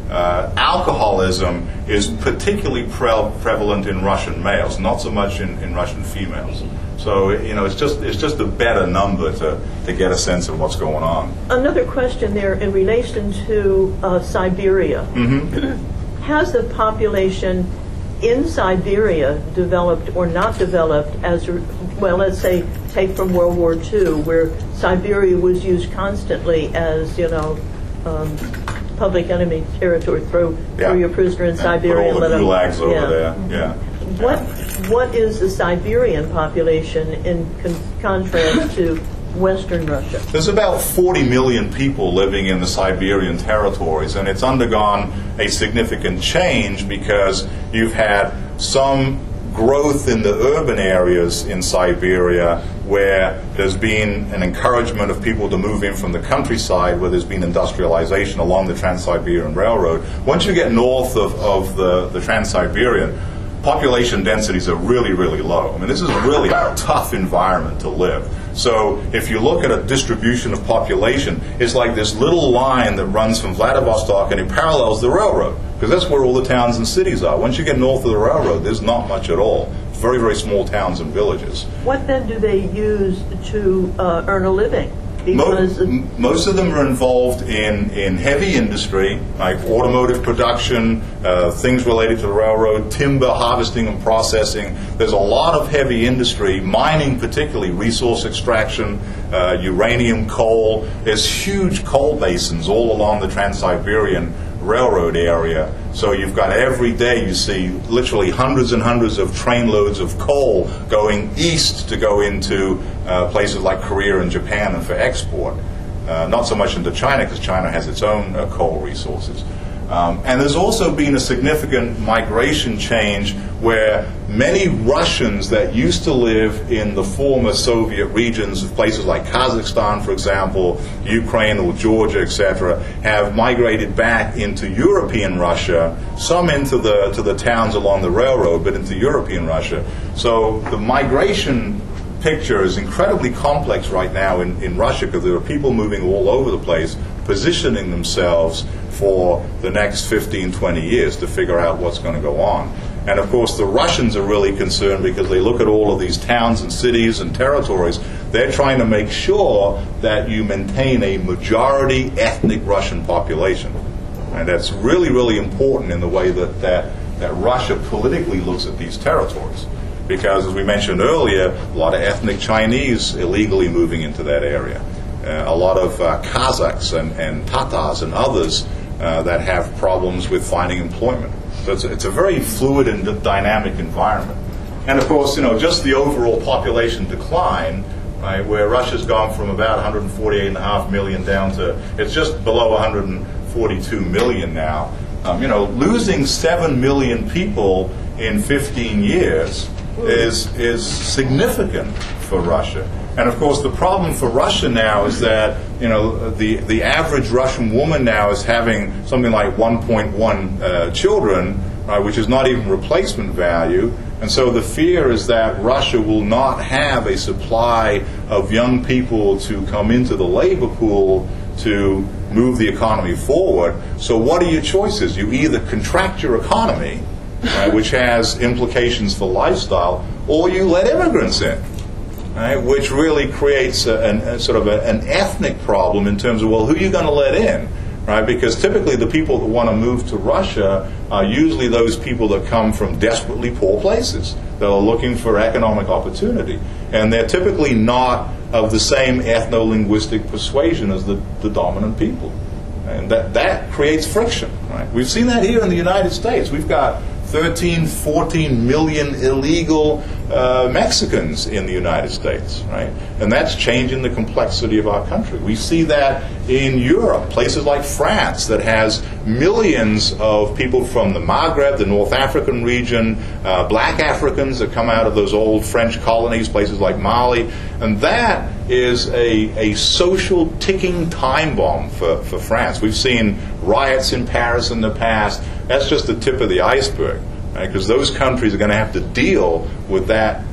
Speaker 2: uh, alcoholism is particularly pre- prevalent in Russian males, not so much in, in Russian females. So, you know, it's just it's just a better number to, to get a sense of what's going on.
Speaker 3: Another question there in relation to uh, Siberia.
Speaker 2: Mm-hmm.
Speaker 3: Has the population in Siberia developed or not developed as, well, let's say, take from World War Two, where Siberia was used constantly as, you know, um, public enemy territory, throw,
Speaker 2: Yeah.
Speaker 3: throw your prisoner in
Speaker 2: And
Speaker 3: Siberia.
Speaker 2: put all the
Speaker 3: and let
Speaker 2: gulags
Speaker 3: them,
Speaker 2: over
Speaker 3: yeah.
Speaker 2: there. Yeah.
Speaker 3: What What is the Siberian population in con- contrast to Western Russia?
Speaker 2: There's about forty million people living in the Siberian territories, and it's undergone a significant change because you've had some growth in the urban areas in Siberia where there's been an encouragement of people to move in from the countryside, where there's been industrialization along the Trans-Siberian Railroad. Once you get north of, of the, the Trans-Siberian, population densities are really, really low. I mean, this is really a tough environment to live. So if you look at a distribution of population, it's like this little line that runs from Vladivostok and it parallels the railroad, because that's where all the towns and cities are. Once you get north of the railroad, there's not much at all. Very, very small towns and villages.
Speaker 3: What then do they use to uh, earn a living? Because
Speaker 2: Mo- most of them are involved in, in heavy industry, like automotive production, uh, things related to the railroad, timber harvesting and processing. There's a lot of heavy industry, mining particularly, resource extraction, uh, uranium, coal. There's huge coal basins all along the Trans-Siberian Railroad area. So you've got every day you see literally hundreds and hundreds of trainloads of coal going east to go into uh, places like Korea and Japan and for export. Uh, not so much into China, because China has its own uh, coal resources. Um, and there's also been a significant migration change where many Russians that used to live in the former Soviet regions of places like Kazakhstan, for example, Ukraine or Georgia, et cetera, have migrated back into European Russia, some into the to the towns along the railroad, but into European Russia. So the migration picture is incredibly complex right now in, in Russia, because there are people moving all over the place, positioning themselves for the next fifteen, twenty years to figure out what's going to go on. And of course the Russians are really concerned because they look at all of these towns and cities and territories. They're trying to make sure that you maintain a majority ethnic Russian population. And that's really, really important in the way that, that, that Russia politically looks at these territories. Because, as we mentioned earlier, a lot of ethnic Chinese illegally moving into that area. Uh, a lot of uh, Kazakhs and, and Tatars and others uh, that have problems with finding employment. So it's a, it's a very fluid and d- dynamic environment. And of course, you know, just the overall population decline, right, where Russia's gone from about one hundred forty-eight point five million down to, it's just below one hundred forty-two million now. Um, you know, losing seven million people in fifteen years is is significant for Russia. And of course, the problem for Russia now is that, you know, the the average Russian woman now is having something like one point one uh, children, uh, which is not even replacement value. And so the fear is that Russia will not have a supply of young people to come into the labor pool to move the economy forward. So what are your choices? You either contract your economy, right, which has implications for lifestyle, or you let immigrants in, right, which really creates a, an, a sort of a, an ethnic problem in terms of, well, who are you going to let in? Right, because typically the people that want to move to Russia are usually those people that come from desperately poor places that are looking for economic opportunity. And they're typically not of the same ethno-linguistic persuasion as the, the dominant people. And that, that creates friction. Right? We've seen that here in the United States. We've got thirteen, fourteen million illegal uh, Mexicans in the United States, right? And that's changing the complexity of our country. We see that in Europe, places like France that has millions of people from the Maghreb, the North African region, uh, black Africans that come out of those old French colonies, places like Mali. And that is a, a social ticking time bomb for, for France. We've seen riots in Paris in the past. That's just the tip of the iceberg, right? Because those countries are going to have to deal with that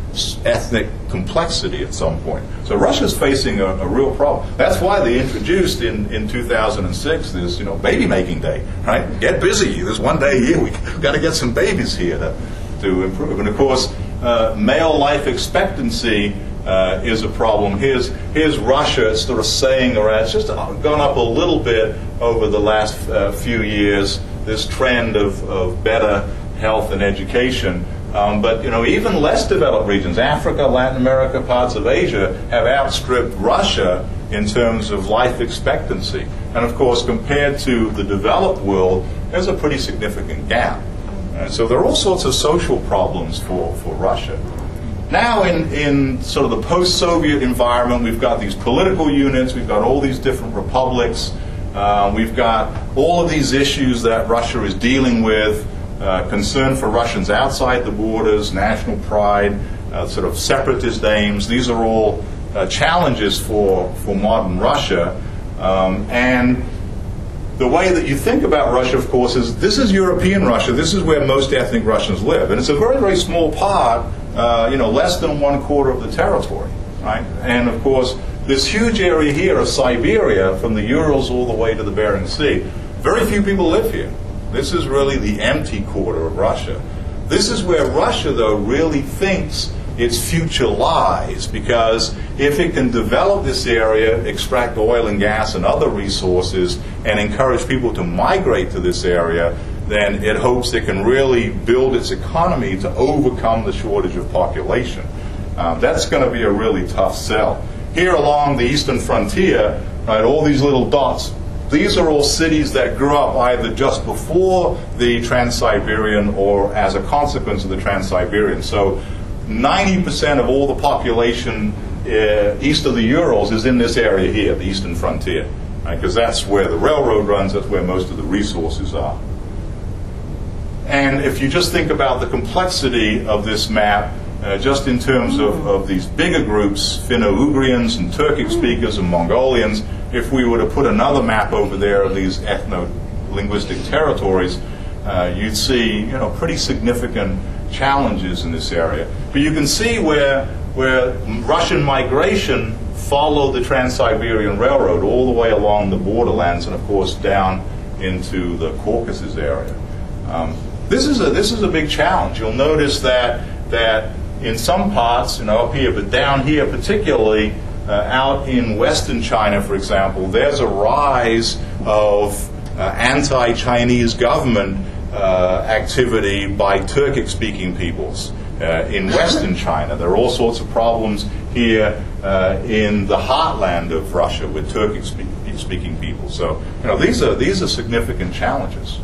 Speaker 2: ethnic complexity at some point. So Russia's facing a, a real problem. That's why they introduced in, in two thousand six this, you know, baby making day, right? Get busy. There's one day a year. We've got to get some babies here to, to improve. And of course, uh, male life expectancy uh, is a problem. Here's, here's Russia. It's sort of saying around, it's just gone up a little bit over the last uh, few years, this trend of, of better health and education. Um, but, you know, even less developed regions, Africa, Latin America, parts of Asia, have outstripped Russia in terms of life expectancy. And, of course, compared to the developed world, there's a pretty significant gap. Uh, so there are all sorts of social problems for, for Russia. Now, in, in sort of the post-Soviet environment, we've got these political units, we've got all these different republics, uh, we've got all of these issues that Russia is dealing with. Uh, concern for Russians outside the borders, national pride, uh, sort of separatist aims. These are all uh, challenges for, for modern Russia. Um, and the way that you think about Russia, of course, is this is European Russia. This is where most ethnic Russians live. And it's a very, very small part, uh, you know, less than one quarter of the territory, right? And, of course, this huge area here of Siberia, from the Urals all the way to the Bering Sea, very few people live here. This is really the empty quarter of Russia. This is where Russia, though, really thinks its future lies, because if it can develop this area, extract oil and gas and other resources, and encourage people to migrate to this area, then it hopes it can really build its economy to overcome the shortage of population. Um, that's going to be a really tough sell. Here along the eastern frontier, right, all these little dots, these are all cities that grew up either just before the Trans-Siberian or as a consequence of the Trans-Siberian. So ninety percent of all the population uh, east of the Urals is in this area here, the eastern frontier, because right? That's where the railroad runs, that's where most of the resources are. And if you just think about the complexity of this map, uh, just in terms of, of these bigger groups, Finno-Ugrians and Turkic speakers and Mongolians, if we were to put another map over there of these ethno-linguistic territories, uh, you'd see, you know, pretty significant challenges in this area. But you can see where, where Russian migration followed the Trans-Siberian Railroad all the way along the borderlands and, of course, down into the Caucasus area. Um, this is a this is a big challenge. You'll notice that that in some parts, you know, up here, but down here particularly, uh, out in Western China, for example, there's a rise of uh, anti-Chinese government uh, activity by Turkic-speaking peoples uh, in Western China. There are all sorts of problems here uh, in the heartland of Russia with Turkic-speaking people. So, you know, these are these are significant challenges.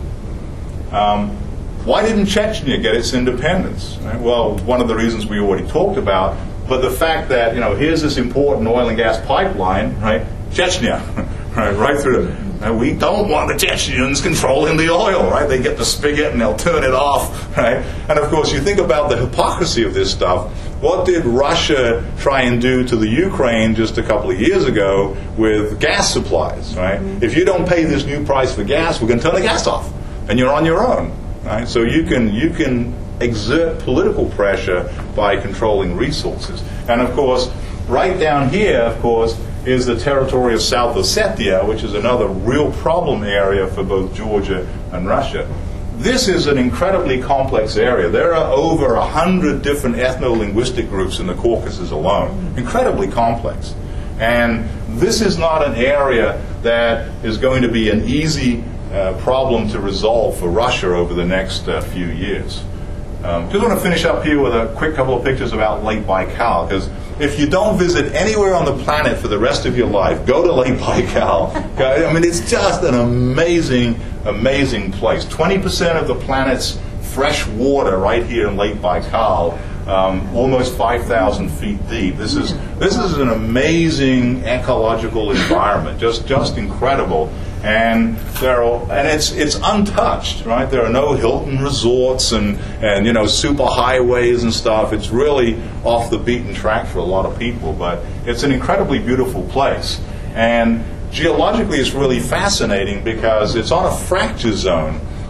Speaker 2: Um, Why didn't Chechnya get its independence? Right? Well, one of the reasons we already talked about, but the fact that, you know, here's this important oil and gas pipeline, right? Chechnya, right, right through. And we don't want the Chechens controlling the oil, right? They get the spigot and they'll turn it off, right? And of course, you think about the hypocrisy of this stuff. What did Russia try and do to the Ukraine just a couple of years ago with gas supplies, right? If you don't pay this new price for gas, we're going to turn the gas off, and you're on your own. Right? So you can you can exert political pressure by controlling resources. And of course, right down here, of course, is the territory of South Ossetia, which is another real problem area for both Georgia and Russia. This is an incredibly complex area. There are over a hundred different ethno-linguistic groups in the Caucasus alone. Incredibly complex. And this is not an area that is going to be an easy Uh, problem to resolve for Russia over the next uh, few years. Um, just want to finish up here with a quick couple of pictures about Lake Baikal, because if you don't visit anywhere on the planet for the rest of your life, go to Lake Baikal. Okay? I mean, it's just an amazing, amazing place. twenty percent of the planet's fresh water right here in Lake Baikal, um, almost five thousand feet deep. This is this is an amazing ecological environment, just just incredible. And there are, and it's it's untouched, right? There are no Hilton resorts and and you know super highways and stuff. It's really off the beaten track for a lot of people, but it's an incredibly beautiful place. And geologically, it's really fascinating because it's on a fracture zone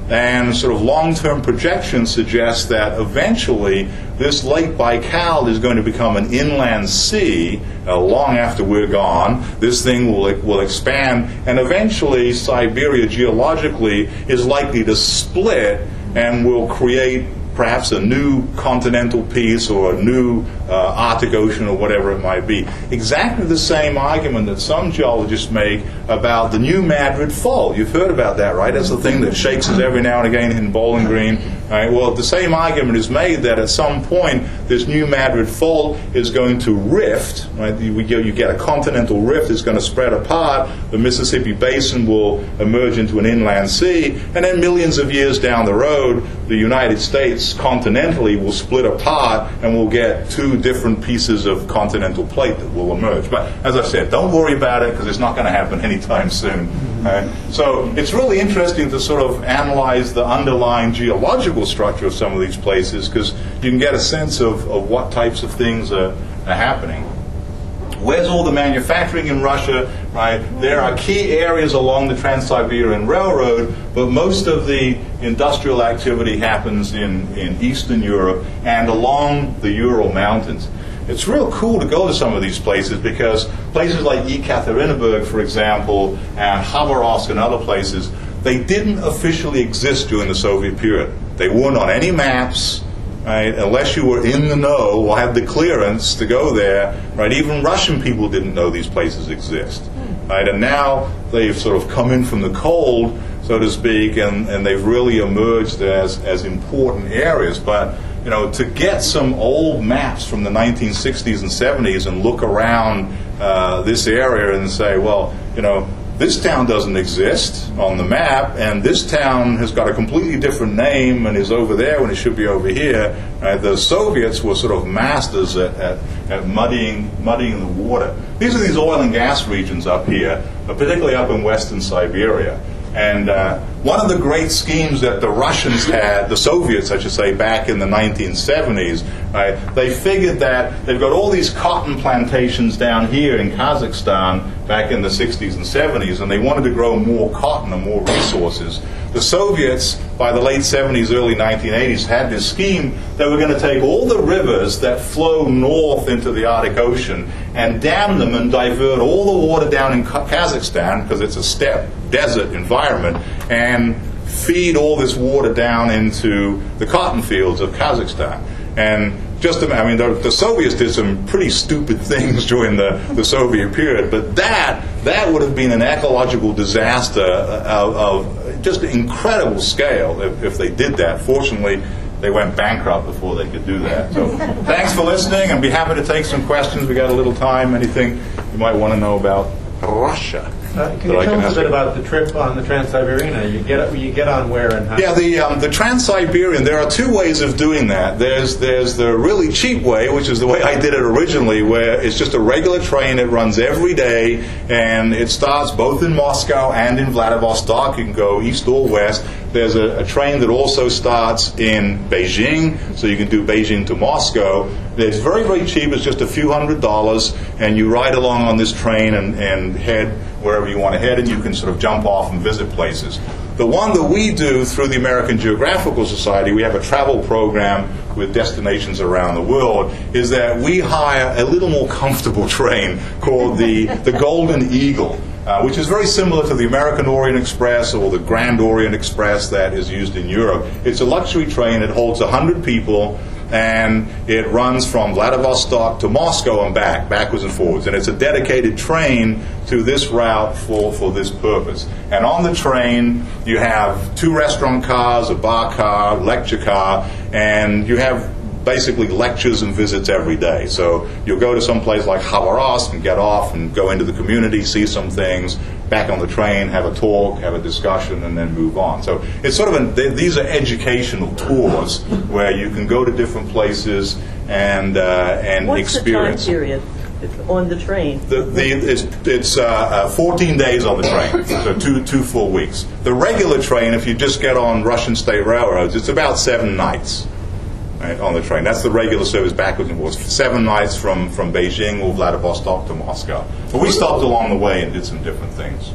Speaker 2: And sort of long-term projections suggest that eventually this Lake Baikal is going to become an inland sea uh, long after we're gone. This thing will will expand, and eventually Siberia geologically is likely to split and will create perhaps a new continental piece or a new uh, Arctic Ocean or whatever it might be. Exactly the same argument that some geologists make about the new Madrid Fault. You've heard about that, right? That's the thing that shakes us every now and again in Bowling Green. Right? Well, the same argument is made that at some point this new Madrid Fault is going to rift. Right? You, you get a continental rift, it's going to spread apart, the Mississippi Basin will emerge into an inland sea, and then millions of years down the road, the United States continentally will split apart and we'll get two different pieces of continental plate that will emerge. But as I said, don't worry about it because it's not going to happen anytime soon. Right? So it's really interesting to sort of analyze the underlying geological structure of some of these places because you can get a sense of, of what types of things are, are happening. Where's all the manufacturing in Russia? Right, there are key areas along the Trans-Siberian Railroad, but most of the industrial activity happens in, in Eastern Europe and along the Ural Mountains. It's real cool to go to some of these places because places like Yekaterinburg, for example, and Khabarovsk and other places, they didn't officially exist during the Soviet period. They weren't on any maps. Right, unless you were in the know or had the clearance to go there, right? Even Russian people didn't know these places exist, right? And now they've sort of come in from the cold, so to speak, and, and they've really emerged as as important areas. But you know, to get some old maps from the nineteen sixties and seventies and look around uh, this area and say, well, you know, this town doesn't exist on the map, and this town has got a completely different name and is over there when it should be over here. Uh, the Soviets were sort of masters at, at, at muddying, muddying the water. These are these oil and gas regions up here, particularly up in western Siberia. And uh, one of the great schemes that the Russians had, the Soviets, I should say, back in the nineteen seventies, right, they figured that they've got all these cotton plantations down here in Kazakhstan back in the sixties and seventies, and they wanted to grow more cotton and more resources. The Soviets, by the late seventies, early nineteen eighties, had this scheme that we're going to take all the rivers that flow north into the Arctic Ocean and dam them and divert all the water down in Kazakhstan, because it's a steppe desert environment, and feed all this water down into the cotton fields of Kazakhstan. And just, I mean, the, the Soviets did some pretty stupid things during the, the Soviet period, but that that would have been an ecological disaster of, of just incredible scale if, if they did that. Fortunately, they went bankrupt before they could do that. So thanks for listening, and be happy to take some questions. We got a little time. Anything you might want to know about Russia?
Speaker 1: Uh, can you tell us a bit about the trip on the Trans-Siberian? You get you get on where and how?
Speaker 2: Yeah, the um, the Trans-Siberian. There are two ways of doing that. There's there's the really cheap way, which is the way I did it originally, where it's just a regular train. It runs every day, and it starts both in Moscow and in Vladivostok. You can go east or west. There's a, a train that also starts in Beijing, so you can do Beijing to Moscow. It's very, very cheap. It's just a few hundred dollars, and you ride along on this train and, and head wherever you want to head, and you can sort of jump off and visit places. The one that we do through the American Geographical Society, we have a travel program with destinations around the world, is that we hire a little more comfortable train called the, the Golden Eagle, uh, which is very similar to the American Orient Express or the Grand Orient Express that is used in Europe. It's a luxury train. It holds one hundred people, and it runs from Vladivostok to Moscow and back, backwards and forwards. And it's a dedicated train to this route for, for this purpose. And on the train, you have two restaurant cars, a bar car, lecture car, and you have basically lectures and visits every day. So you'll go to some place like Khabarovsk and get off and go into the community, see some things, back on the train, have a talk, have a discussion, and then move on. So it's sort of a, these are educational tours where you can go to different places and uh, and
Speaker 3: What's
Speaker 2: experience.
Speaker 3: What's the time period on the train?
Speaker 2: The, the, it's it's uh, uh, fourteen days on the train, so two two full weeks. The regular train, if you just get on Russian state railroads, it's about seven nights. Right, on the train. That's the regular service backwards and forwards. Seven nights from, from Beijing or Vladivostok to Moscow. But we stopped along the way and did some different things.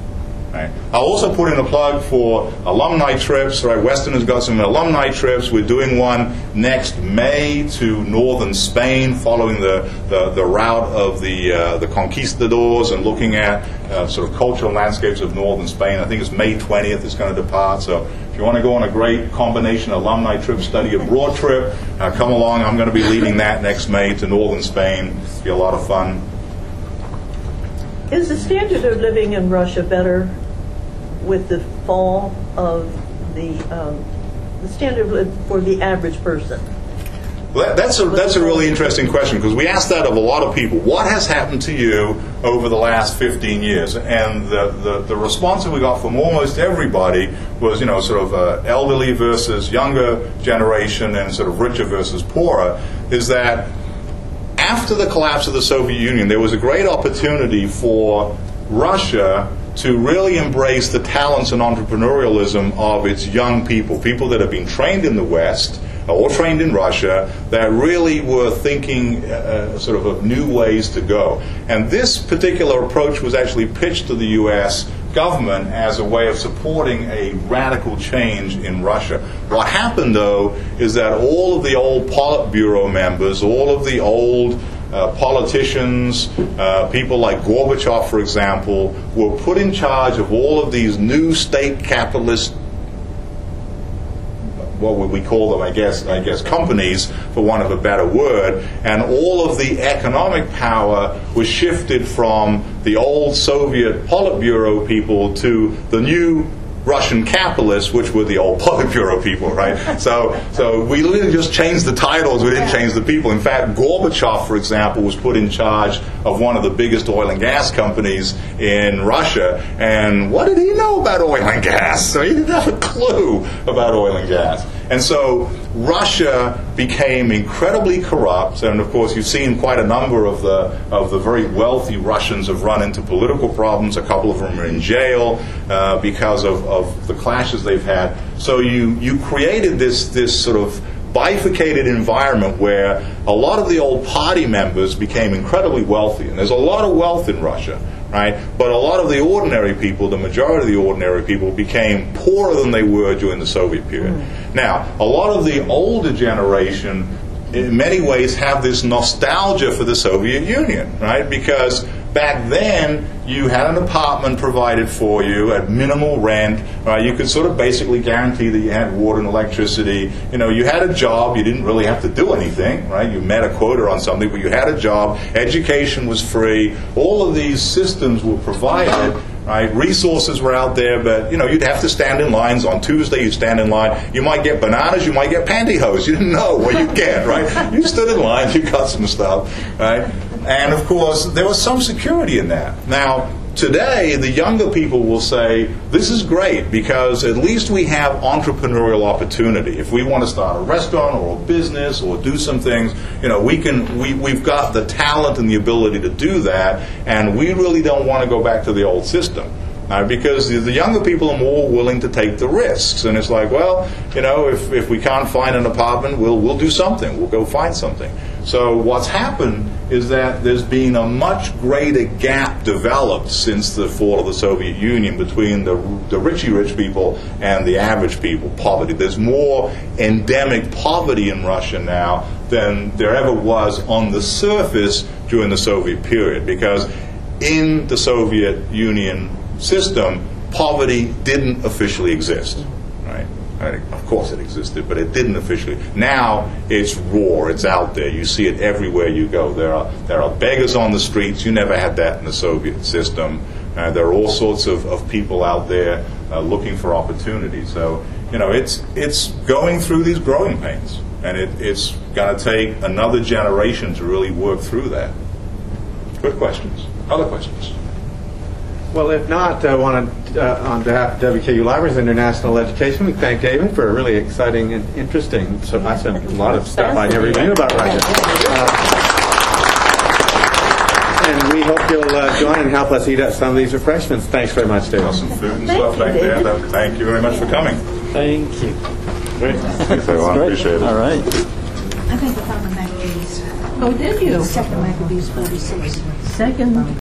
Speaker 2: Right. I'll also put in a plug for alumni trips. Right, Western has got some alumni trips. We're doing one next May to northern Spain, following the, the, the route of the uh, the conquistadors and looking at uh, sort of cultural landscapes of northern Spain. I think it's May twentieth it's going to depart. So if you want to go on a great combination alumni trip, study abroad trip, uh, come along. I'm going to be leading that next May to northern Spain. It'll be a lot of fun.
Speaker 3: Is the standard of living in Russia better with the fall of the um, the standard of living for the average person?
Speaker 2: Well, that, that's a that's a really interesting question, because we ask that of a lot of people. What has happened to you over the last fifteen years? And the, the, the response that we got from almost everybody was, you know, sort of uh, elderly versus younger generation and sort of richer versus poorer, is that after the collapse of the Soviet Union, there was a great opportunity for Russia to really embrace the talents and entrepreneurialism of its young people, people that have been trained in the West or trained in Russia, that really were thinking uh, sort of of new ways to go. And this particular approach was actually pitched to the U S government as a way of supporting a radical change in Russia. What happened, though, is that all of the old Politburo members, all of the old uh, politicians, uh, people like Gorbachev, for example, were put in charge of all of these new state capitalist, what would we call them, I guess, I guess companies, for want of a better word, and all of the economic power was shifted from the old Soviet Politburo people to the new Russian capitalists, which were the old Politburo people, right? So, so we literally just changed the titles, we didn't change the people. In fact, Gorbachev, for example, was put in charge of one of the biggest oil and gas companies in Russia, and what did he know about oil and gas? So he didn't have a clue about oil and gas. And so Russia became incredibly corrupt, and of course you've seen quite a number of the of the very wealthy Russians have run into political problems. A couple of them are in jail uh, because of, of the clashes they've had. So you you created this this sort of bifurcated environment where a lot of the old party members became incredibly wealthy, and there's a lot of wealth in Russia, right? But a lot of the ordinary people, the majority of the ordinary people, became poorer than they were during the Soviet period. Mm. Now, a lot of the older generation, in many ways, have this nostalgia for the Soviet Union, right? Because back then, you had an apartment provided for you at minimal rent. Right? You could sort of basically guarantee that you had water and electricity. You know, you had a job. You didn't really have to do anything, right? You met a quota on something, but you had a job. Education was free. All of these systems were provided. Right? Resources were out there, but you know, you'd have to stand in lines. On Tuesday, you'd stand in line. You might get bananas. You might get pantyhose. You didn't know what you'd get, right? You stood in line. You got some stuff, right? And of course, there was some security in that. Now, today, the younger people will say, this is great because at least we have entrepreneurial opportunity. If we want to start a restaurant or a business or do some things, you know, we can, we, we've got the talent and the ability to do that, and we really don't want to go back to the old system. Uh, because the, the younger people are more willing to take the risks. And it's like, well, you know, if, if we can't find an apartment, we'll, we'll do something. We'll go find something. So what's happened is that there's been a much greater gap developed since the fall of the Soviet Union between the, the richy rich people and the average people, poverty. There's more endemic poverty in Russia now than there ever was on the surface during the Soviet period. Because in the Soviet Union system, poverty didn't officially exist, right? I mean, of course it existed, but it didn't officially. Now it's raw, it's out there. You see it everywhere you go. There are there are beggars on the streets. You never had that in the Soviet system. Uh, there are all sorts of, of people out there uh, looking for opportunity. So, you know, it's it's going through these growing pains, and it, it's going to take another generation to really work through that. Good questions. Other questions?
Speaker 1: Well, if not, I want to, uh, on behalf of W K U Libraries International Education, we thank David for a really exciting and interesting, so I spent a lot of stuff I never even knew about Russia. Uh, and we hope you'll uh, join and help us eat up some of these refreshments. Thanks very much, David.
Speaker 2: Some food and stuff back there. Thank you very much for coming.
Speaker 4: Thank you.
Speaker 2: Great. Thanks, everyone. Appreciate it.
Speaker 4: All right.
Speaker 5: I think I found the Maccabees.
Speaker 3: Oh, did you?
Speaker 5: Second Maccabees forty-six.
Speaker 3: Second